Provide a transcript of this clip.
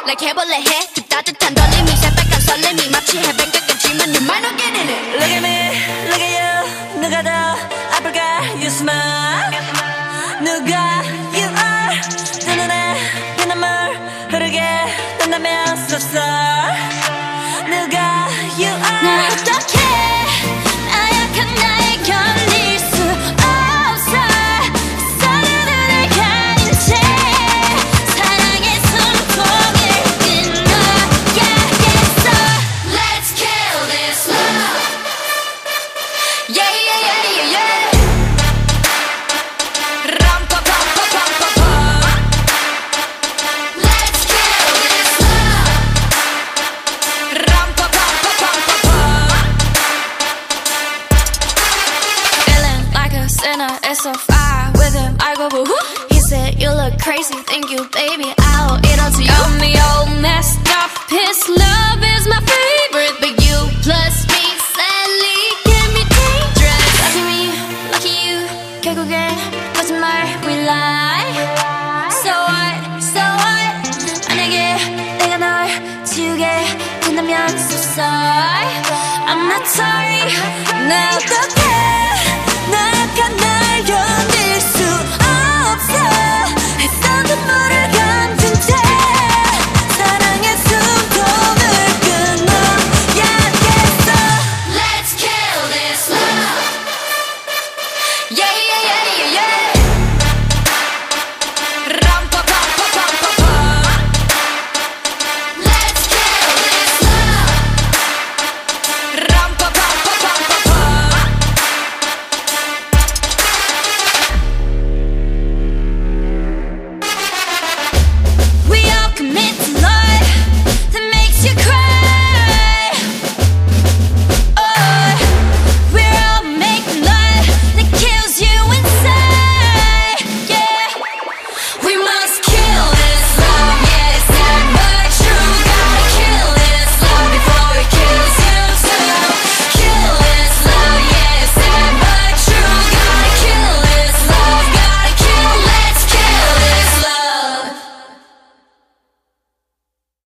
like 해볼래 해 그 따뜻한 떨림이 새빨간 설렘이 마치 해변 가깝지만 you might not get in it. Look at me, look at you. 누가 더 아플까? You smile. 누가 you are. 내 눈에 피눈물 흐르게 된다면 so sorry. 누가 you are. 나 어떡해 나약한 나에 견딜 수 없어 서로를 가린 채 사랑의 숨통을 끊어야겠어. Let's kill this love. Yeah yeah yeah yeah yeah. 람파파파파파파. Let's kill this love. 람파파파파파파. Feeling like a sinner, it's so far with him. I go boo hoo. He said you look crazy, thank you, baby. I'll eat all to you. Got me all messed up. His love is my favorite, but you plus me sadly can be dangerous. Lucky me, lucky you. 결국엔 거짓말 we lie. So what, so what? 만약에 내가 널 지우게 된다면 so sorry. I'm not sorry. 나 어떡해